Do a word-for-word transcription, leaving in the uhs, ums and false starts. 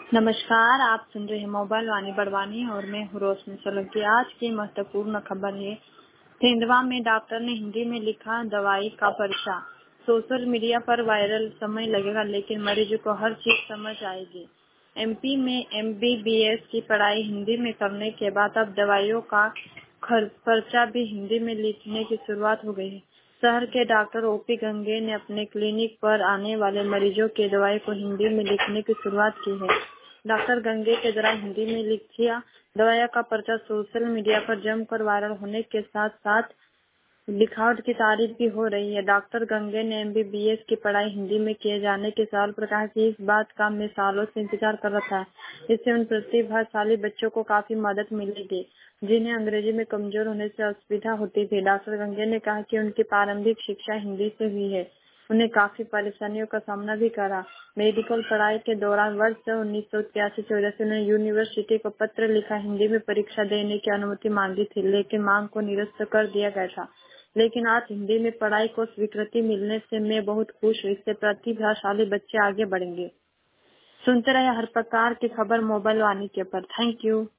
नमस्कार, आप सुन रहे हैं मोबाइल वाणी बड़वानी और मैं हूँ रोशनी सोलंकी। आज की महत्वपूर्ण खबर है, तेंदुआ में डॉक्टर ने हिंदी में लिखा दवाई का पर्चा। सोशल मीडिया पर वायरल, समय लगेगा लेकिन मरीज को हर चीज समझ आएगी। एमपी में एमबीबीएस की पढ़ाई हिंदी में करने के बाद अब दवाइयों का पर्चा भी हिंदी में लिखने की शुरुआत हो गई है। शहर के डॉक्टर ओपी गंगे ने अपने क्लिनिक पर आने वाले मरीजों के दवाई को हिंदी में लिखने की शुरुआत की है। डॉक्टर गंगे के द्वारा हिंदी में लिखिया दवाइयों का पर्चा सोशल मीडिया पर जमकर वायरल होने के साथ साथ लिखावट की तारीफ भी हो रही है। डॉक्टर गंगे ने एमबीबीएस की पढ़ाई हिंदी में किए जाने के सवाल पर कहा कि इस बात का मैं सालों से इंतजार कर रहा था। इससे उन प्रतिभाशाली बच्चों को काफी मदद मिलेगी जिन्हें अंग्रेजी में कमजोर होने से असुविधा होती थी। डॉक्टर गंगे ने कहा कि उनकी प्रारंभिक शिक्षा हिंदी से हुई है, उन्हें काफी परेशानियों का सामना भी करा। मेडिकल पढ़ाई के दौरान वर्ष उन्नीस सौ तिरासी चौरासी उन्होंने यूनिवर्सिटी को पत्र लिखा, हिंदी में परीक्षा देने की अनुमति मांगी थी लेकिन मांग को निरस्त कर दिया गया था। लेकिन आज हिंदी में पढ़ाई को स्वीकृति मिलने से मैं बहुत खुश हूँ। इससे प्रतिभाशाली बच्चे आगे बढ़ेंगे। सुनते रहे हर प्रकार की खबर मोबाइल वाणी के पर। Thank you.